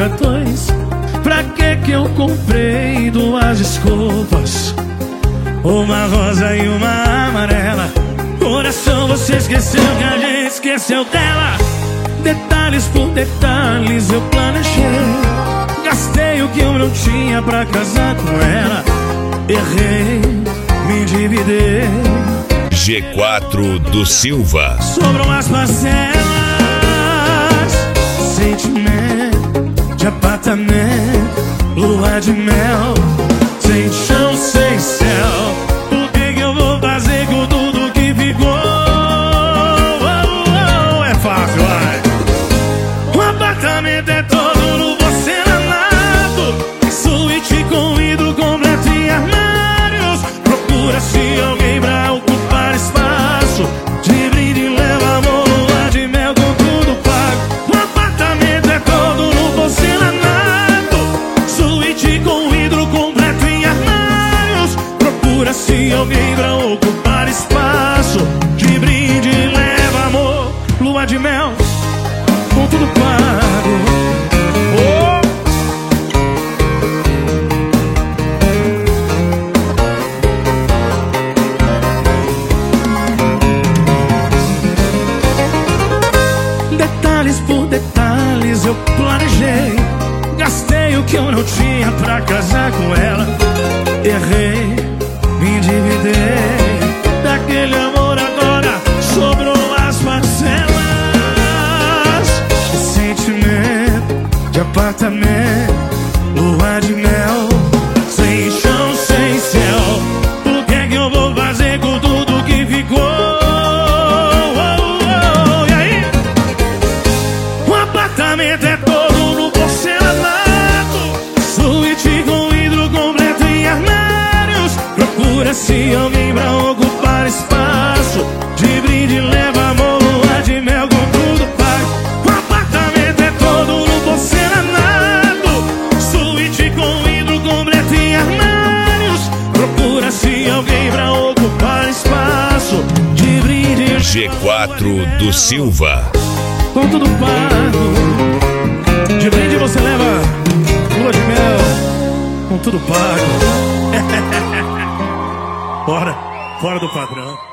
pra dois. Pra que eu comprei duas desculpas, uma rosa e uma amarela? Coração, você esqueceu que a gente esqueceu dela. Detalhes por detalhes eu planejei. Gastei o que eu não tinha pra casar com ela. Errei, me endividei. G4 do Silva. Sobram as parcelas, sentimento de apartamento, lua de mel, sem chão, sem céu. O que eu vou fazer com tudo que ficou? É fácil, vai. O apartamento é todo no porcelanato, suíte com vidro completo e armários. Procura-se alguém pra ocupar espaço, de brinde leva amor, lua de mel com tudo pago. O apartamento é todo no porcelanato, suíte com vidro completo e armários. Procura-se alguém pra ocupar espaço, de brinde leva amor, lua de mel com tudo pago. Oh! Detalhes por detalhes eu planejei. Gastei o que eu não tinha pra casar com ela. Errei, me endividei. Daquele amor agora sobrou as parcelas. Sentimento de apartamento, lua de mel, sem chão, sem céu. O que é que eu vou fazer com tudo que ficou? E aí? O apartamento é todo no porcelanato, suíte com vidro completo e armários. Procura-se alguém pra ocupar espaço, de brinde leva amor, lua de mel com tudo pago. O apartamento é todo no porcelanato, suíte com vidro completo e armários. Procura-se alguém pra ocupar espaço, de brinde G4 do Silva. com tudo pago. De brinde você leva lua de mel com tudo pago. Fora do padrão.